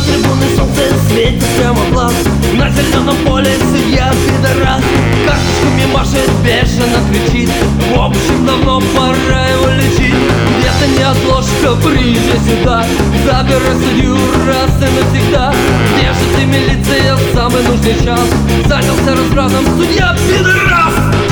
трибуны солнце светит прямо в глаз. На зеленом поле судья пидорас карточками машет, бешено кричит. В общем, давно пора его лечить. Где-то неотложка, приезжай сюда, забирай судью раз и навсегда. Где же ты, милиция, в самый нужный час? Занялся разбратом судья пидорас.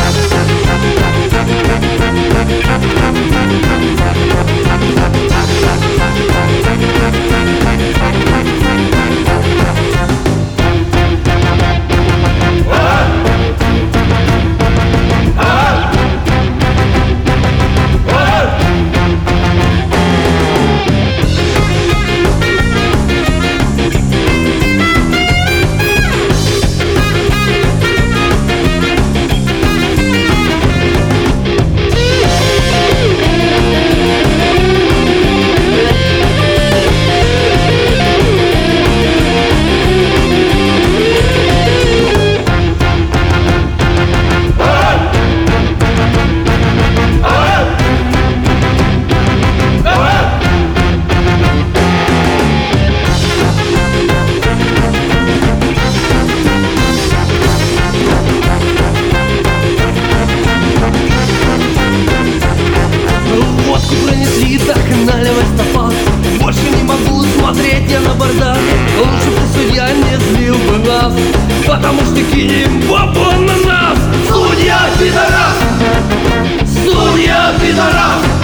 Водку пронесли, так и наливай стопа. Больше не могу смотреть я на бардак. Лучше бы судья не злил бы нас, потому что кинем бомбу на нас. Судья пидорас! Судья пидорас!